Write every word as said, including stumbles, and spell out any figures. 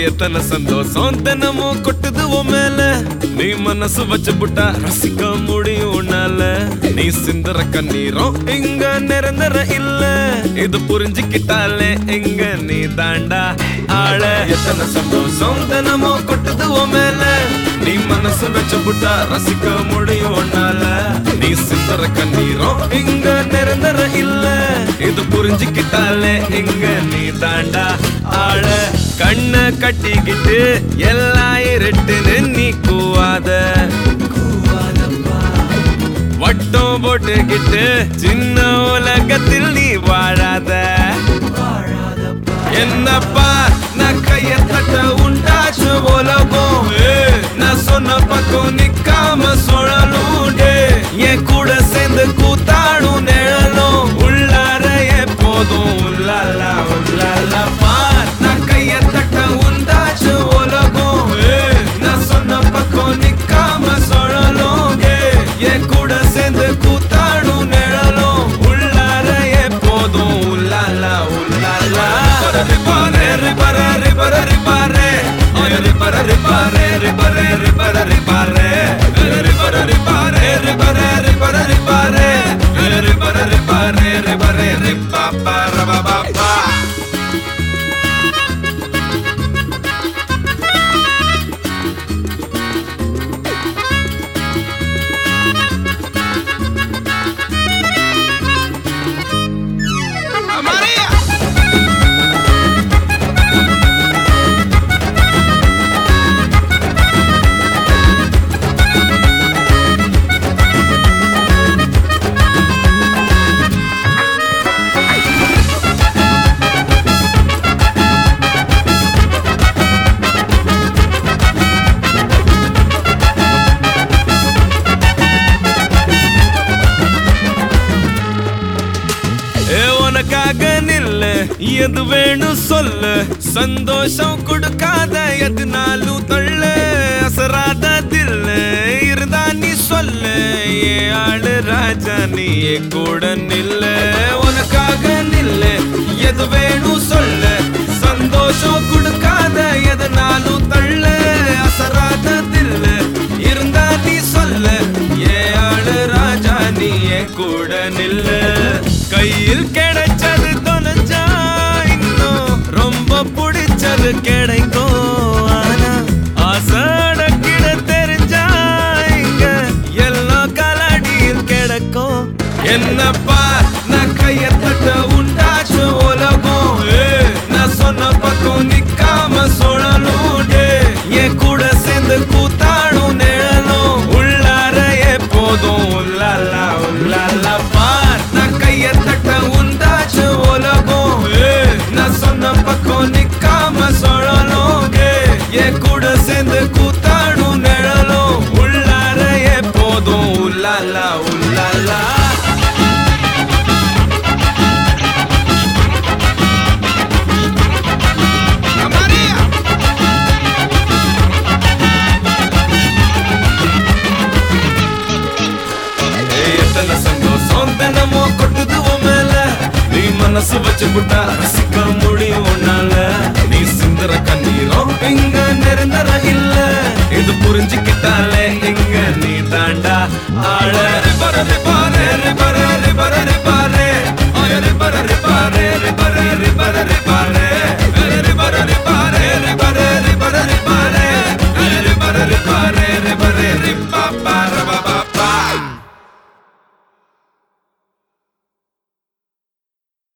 எத்தனை சந்தோஷம் தினமும் கொட்டுது உன் மேல நீ மனசு வச்சு புட்டா ரசிக்க முடியும் உன்னால நீ சிந்தர கண்ணீரும் இங்க நிரந்தர இல்ல இது புரிஞ்சுக்கிட்டாலே இங்க நீ தாண்டா ஆள எத்தனை சந்தோஷம் தினமும் கொட்டுது உன் மேல நீ மனசு வச்சு புட்டா ரசிக்க முடியும் உன்னால நீ சிந்தர கண்ணீரும் இங்க நிரந்தர இல்ல இது புரிஞ்சுக்கிட்டாலே இங்க நீ தாண்டா ஆள கண்ண கட்டிக்கிட்டு எல்லாம் இருட்டுன்னு நீ கூவாத வட்டம் போட்டுக்கிட்டு சின்ன உலகத்தில் நீ வாழாத என்னப்பா நான் கைய தட்ட உண்டாச்சு உலகம் நான் சொன்ன பக்கம் நிக்காம சுழலும் என் கூட சேர்ந்து கூத்தாடும் நிழலும் உள்ளார எப்போதும் உள்ளாலா உள்ளாலா பார் நான் கைய தட்ட உண்டாச்சு உலகம் நான் சொன்ன பக்கம் நிக்காம சுழலும் என் கூட சேர்ந்து கூத்தாடும் நிழலும் உள்ளார எப்போதும் உள்ளாலா உள்ளாலா ரிபாரே ரிபாரே ரிபாரே ரிபாரே ரிபாரே ரிபாரே ரிபாரே ரிபாரே ரிபாரே ரிபாரே ரிபாரே ரிபாரே ரிபாரே ரிபாரே ரிபாரே ரிபாரே ரிபாரே ரிபாபா ரபாபா உனக்காக நில்ல எது வேணும் சொல்லு சந்தோஷம் கொடுக்காத எதுனாலும் தள்ள அசராத தில்ல இருந்தா நீ சொல்லு ஏ ஆளு ராஜா நீ கூட நில்ல உனக்காக நில்ல எது வேணும் சொல்லு சந்தோஷம் கொடுக்காத எதுனாலும் தள்ள அசராத தில்ல இருந்தா நீ சொல்லு ஏ ஆளு ராஜா நீ கூட நில்ல கையில் கிடைச்சது தொலைஞ்சா இன்னும் ரொம்ப பிடிச்சது கிடைக்கும் ஆனா ஆசட கிட தெரிஞ்சா இங்க எல்லாம் கலடியில் கிடைக்கும் என்னப்பா நான் கைய தட்ட உண்டாச்சு உலகம் நான் சொன்ன பக்கம் நிக்காம சுழலும் என் கூட சேர்ந்து கூத்தாடும் நிழலும் உள்ளார எப்போதும் உள்ளாலா உள்ளாலா பார் நான் கைய தட்ட உண்டாச்சு உலகம் நான் சொன்ன பக்கம் நிக்காம சுழலும் என் கூட சேர்ந்து கூத்தாடும் நிழலும் உள்ளார எப்போதும் உள்ளாலா உள்ளாலா சந்தோஷம் தினமும் கொட்டுது உன் மேல நீ மனசு வச்சு புட்டா ரசிக்க முடியும் உன்னால நீ சிந்தர கண்ணீரும் இங்க நிரந்தர இல்ல இது புரிஞ்சுக்கிட்டாலே இங்க நீ தாண்டா ஆள ரிபாரே ரிபாரே ரிபாரே ரிபாரே ரிபாரே ரிபாரே ரிபாரே ரிபாரே ரிபாரே